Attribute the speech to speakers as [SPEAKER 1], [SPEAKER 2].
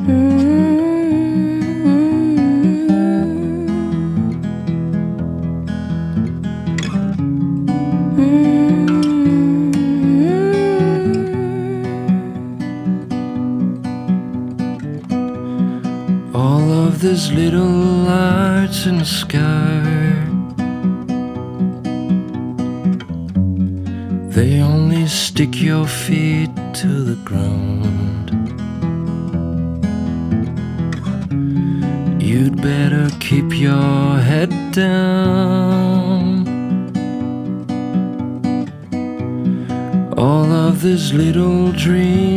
[SPEAKER 1] All of these little lights in the sky, they only stick your feet to the ground. You'd better keep your head down. All of these little dreams